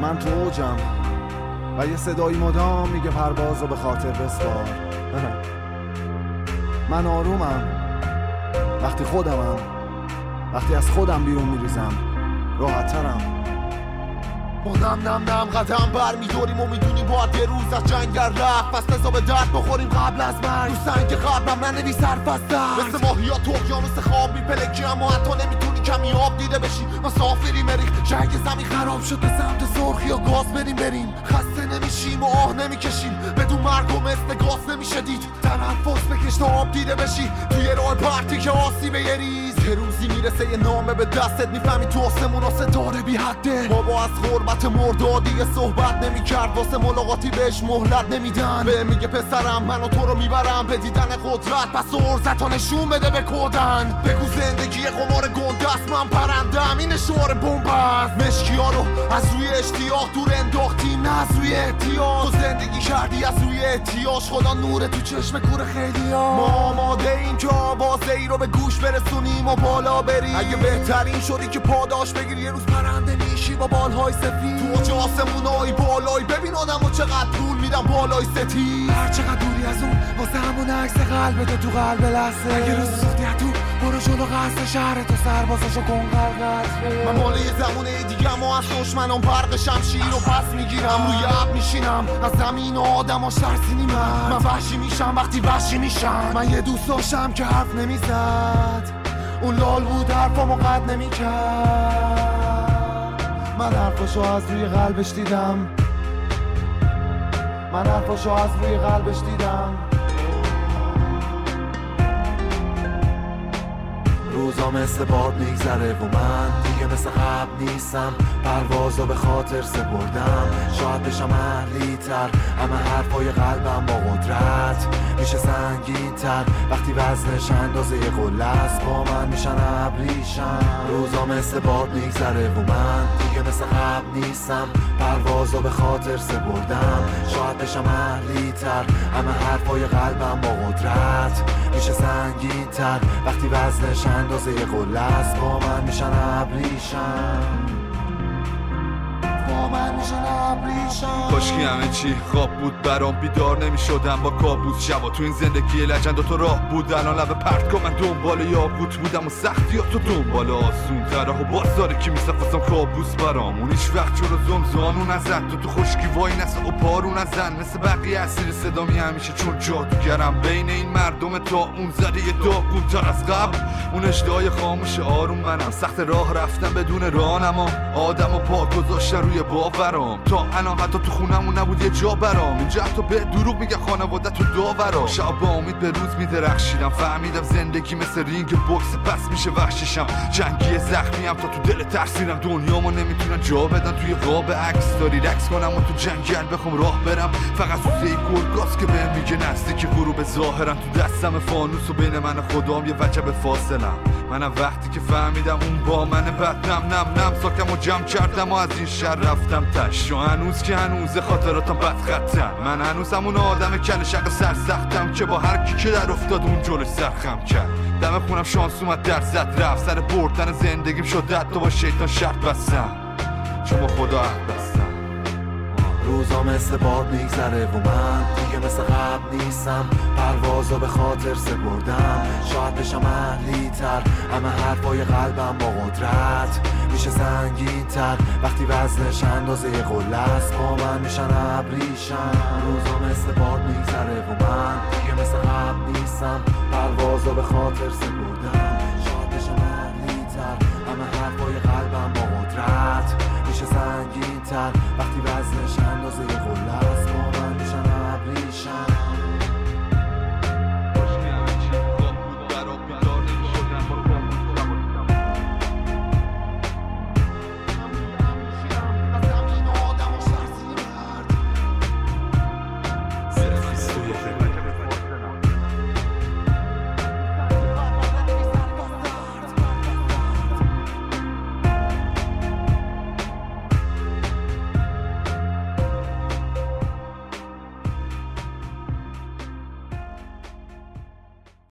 من تو اوجم و یه صدایی مدام میگه پروازو به خاطر بسپار. من آرومم وقتی خودمم، وقتی از خودم بیرون میریزم راحت‌ترم. ما نم قدم بر میداریم و میدونیم باید یه روز از جنگل رفت، پس بزا به درد بخوریم قبل از مرگ. رو سنگ قبلم ننویس حرف از درد، مثل ماهیات اقیانوس خواب میپلکی، اما حتی نمیتونی کمی آب دیده بشی. مسافری مریخ جنگ زمین خراب شد، به سمت سرخ یا گاز بریم خسته نمیشیم و آه نمیکشیم، بدون مرگ و مثل گاز نمیشه دید. تنفس بکش تا آب دیده بشی توی راه پرتی که آسیب یه ریز. یه روزی میرسه یه نامه به دستت، میفهمی تو آسمون ستاره بی حده. بابا از غربت مرداد دیگه صحبت نمیکرد، واسه ملاقاتی بهش مهلت نمیدن. به میگه پسرم منو تو رو میبرم به دیدن قدرت، پس ارزتو نشون بده به کودن. بگو زندگی قمار گندست، من پرندم این شعار بمب است. مشکیا رو از روی اشتیاق دور انداختی، نه از روی احتیاج. تو زندگی کردی از روی احتیاج، خدا نور تو چشم کور خیلی ها. ما آماده ایم که آوازه ای رو به گوش برسونیم و بالا بریم. اگه بهترین شدی که پاداش بگیری، یه روز پرنده میشی با بالهای سفید. تو اوج آسمونای بالای ببین آدمو چقدر طول میدم بالای ستیز. هر چقدر دوری از اون واسه همون عکس قلبت تو قلب لحظه. اگه روز سوختی تو برو جلو قصد شهر تو سربازاشو کن غرقت. من مال یه زمونه دیگه ما از دشمنان برق شمشیر رو پس میگیرم. روی اب میشینم از زمین و آدماش ترسینی. من وحشی میشم وقتی وحشی میشم. من یه دوست داشتم که حرف نمیزد، اون لال بود حرفامو قد نمیکرد. من حرفاشو از روی قلبش دیدم، من حرفاشو از روی قلبش دیدم. روزا مثل باد میگذره و من دیگه مثل قبل نیستم. پروازو به خاطر سپردم، شاید بشم اهلی تر، اما حرفای قلبم با قدرت میشه سنگین تر. وقتی وزنش اندازه یه قله است با من میشن ابریشم. روزا مثل باد میگذره و من دیگه مثل قبل نیستم. پروازو به خاطر سپردم، شاید بشم اهلی تر، اما حرفای قلبم با قدرت میشه سنگین تر. وقتی وزنش اندازه یه قله است با من میشن ابریشم. کاشکی همه چی خواب بود برام، بیدار نمی شدم با کابوس. شبا تو این زندگی لجند و تو راه بود، الان لبه پرت کن. من دنبال یاقوت بودم و سختیات و دنبال آسون تره و بازاره که میصفستم کابوس برام. اون هیچ وقت جلو زمزانو نزد، تو خشکی وای نسه و پارو نزن. مثل بقیه اسیر صدامی همیشه چون جادوگرم. بین این مردم تا اون زده یه داغون تر از قبل. اون اشتهای خاموش آروم منم، سخت راه رفتم بدون رانما. آدم و پا گذاشتن روی باورام، تا الان حتی تو خونمون نبود یه جا برام. اینجا تو به دروغ میگه خانواده تو داورا. شب با امید به روز میدرخشیدم، فهمیدم زندگی مثل رینگ بوکس، پس میشه وحشیشم. جنگی زخمیم تا تو دل ترسیدم. دنیامو نمیتونن جا بدن توی قاب عکس داری رقص کنم و تو جنگل بخوام راه برم. فقط سوزه گرگاست که بهم میگه نزدیک غروب ظاهرم. تو دستم فانوس و بین من و خدام یه وجب فاصلم. منم وقتی که فهمیدم اون با من بد نم ساکم و جمع کردم و از این شهر رفتم تش. و هنوز که هنوز خاطراتم بد خطم. من هنوز همون آدم کل شق سرسختم که با هر کی که در افتاد اون جلوش سرخم کرد. دم خونم شانس اومد در زد رفت، سر بردن زندگیم شد حتی با شیطان شرط بستم، چون با خدا عهد بستم. روزا مثل باد میگذره و من دیگه مثل قبل نیستم. پروازو به خاطر سپردم، شاید بشم اهلی تر، اما حرفای قلبم با قدرت میشه سنگین تر. وقتی وزنش اندازه یه قله است با من میشن ابریشم. روزا مثل باد میگذره و من دیگه مثل قبل نیستم. پروازو به خاطر سپردم.